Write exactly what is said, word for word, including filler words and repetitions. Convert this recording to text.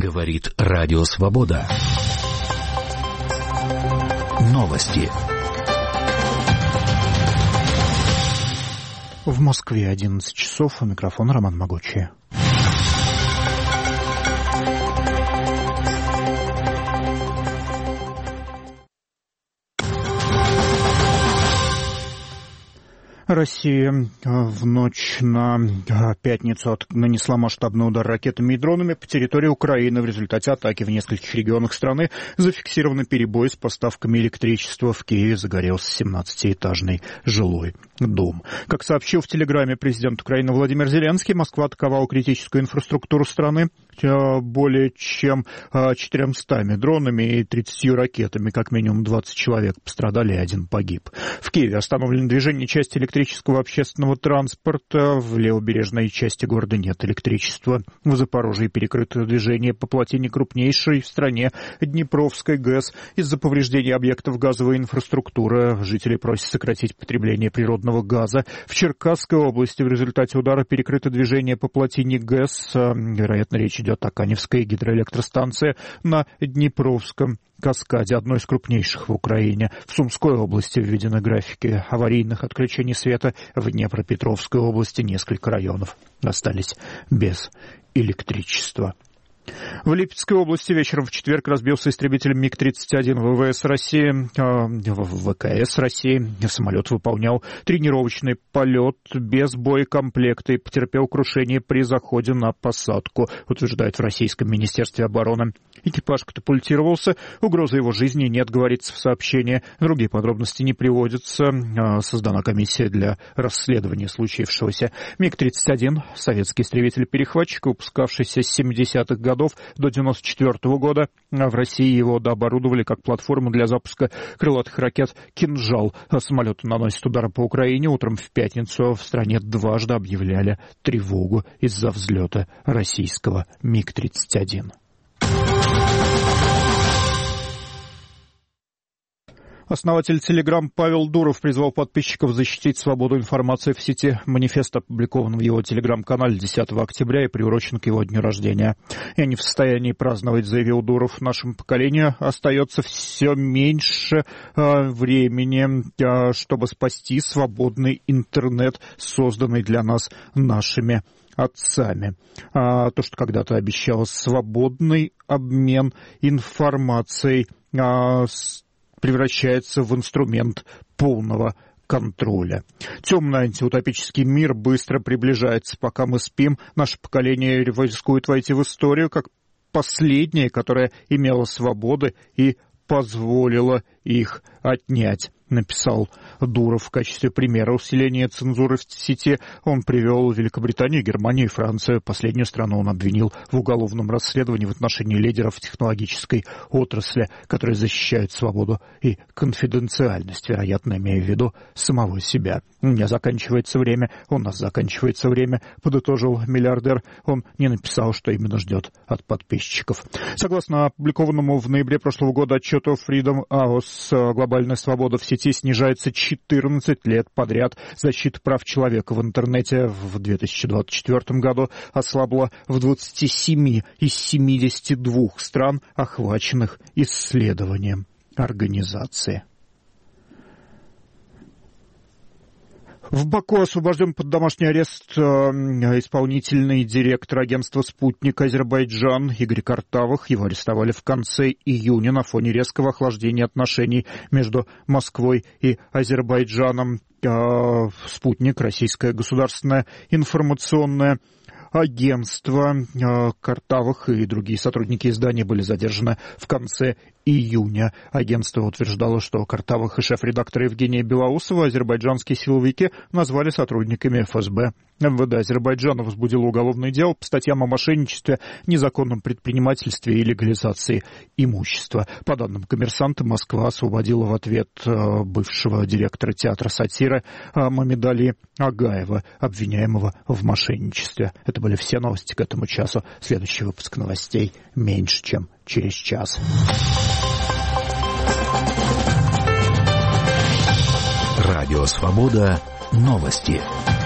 Говорит Радио Свобода. Новости. В Москве одиннадцать часов. У микрофона Роман Могучий. Россия в ночь на пятницу нанесла масштабный удар ракетами и дронами по территории Украины. В результате атаки в нескольких регионах страны зафиксированы перебои с поставками электричества. В Киеве загорелся семнадцатиэтажный жилой дом. Как сообщил в Телеграме президент Украины Владимир Зеленский, Москва атаковала критическую инфраструктуру страны более чем четырьмястами дронами и тридцатью ракетами. Как минимум двадцать человек пострадали и один погиб. В Киеве остановлено движение части электрического общественного транспорта. В левобережной части города нет электричества. В Запорожье перекрыто движение по плотине крупнейшей в стране Днепровской ГЭС. Из-за повреждений объектов газовой инфраструктуры жители просят сократить потребление природного газа. В Черкасской области в результате удара перекрыто движение по плотине ГЭС. Вероятно, речь идет о Каневской гидроэлектростанции на Днепровском каскаде, одной из крупнейших в Украине. В Сумской области введены графики аварийных отключений света. В Днепропетровской области несколько районов остались без электричества. В Липецкой области вечером в четверг разбился истребитель миг тридцать один ВВС России, э, ВКС России. Самолет выполнял тренировочный полет без боекомплекта и потерпел крушение при заходе на посадку, утверждает в Российском Министерстве обороны. Экипаж катапультировался, угрозы его жизни нет, говорится в сообщении. Другие подробности не приводятся. Создана комиссия для расследования случившегося. миг тридцать один, советский истребитель-перехватчик, выпускавшийся с семидесятых годов до девяносто четвёртого года. В России его дооборудовали как платформу для запуска крылатых ракет «Кинжал». Самолеты наносят удары по Украине. Утром в пятницу в стране дважды объявляли тревогу из-за взлета российского миг тридцать один. Основатель Telegram Павел Дуров призвал подписчиков защитить свободу информации в сети. Манифест опубликован в его телеграм-канале десятого октября и приурочен к его дню рождения. «Я не в состоянии праздновать», — заявил Дуров. «Нашему поколению остается все меньше э, времени, э, чтобы спасти свободный интернет, созданный для нас нашими отцами». А, то, что когда-то обещало свободный обмен информацией, а, с превращается в инструмент полного контроля. Темный антиутопический мир быстро приближается. Пока мы спим, наше поколение рискует войти в историю как последнее, которое имело свободы и позволило их отнять, написал Дуров. В качестве примера усиления цензуры в сети он привел Великобританию, Германию и Францию. Последнюю страну он обвинил в уголовном расследовании в отношении лидеров технологической отрасли, которые защищают свободу и конфиденциальность, вероятно, имея в виду самого себя. «У меня заканчивается время, у нас заканчивается время», подытожил миллиардер. Он не написал, что именно ждет от подписчиков. Согласно опубликованному в ноябре прошлого года отчету Freedom House, глобальная свобода в сети снижается четырнадцать лет подряд. Защита прав человека в интернете в две тысячи двадцать четвёртом году ослабла в двадцати семи из семидесяти двух стран, охваченных исследованием организации. В Баку освобожден под домашний арест э, исполнительный директор агентства «Спутник» Азербайджан Игорь Картавых. Его арестовали в конце июня на фоне резкого охлаждения отношений между Москвой и Азербайджаном. Э, «Спутник» — российское государственное информационное агентство. Э, Картавых и другие сотрудники издания были задержаны в конце июня. Агентство утверждало, что Картавых и шеф-редактора Евгения Белоусова азербайджанские силовики назвали сотрудниками эф эс бэ. эм вэ дэ Азербайджана возбудило уголовное дело по статьям о мошенничестве, незаконном предпринимательстве и легализации имущества. По данным «Коммерсанта», Москва освободила в ответ бывшего директора театра сатиры Мамедали Агаева, обвиняемого в мошенничестве. Это были все новости к этому часу. Следующий выпуск новостей меньше, чем через час. Радио «Свобода». Новости.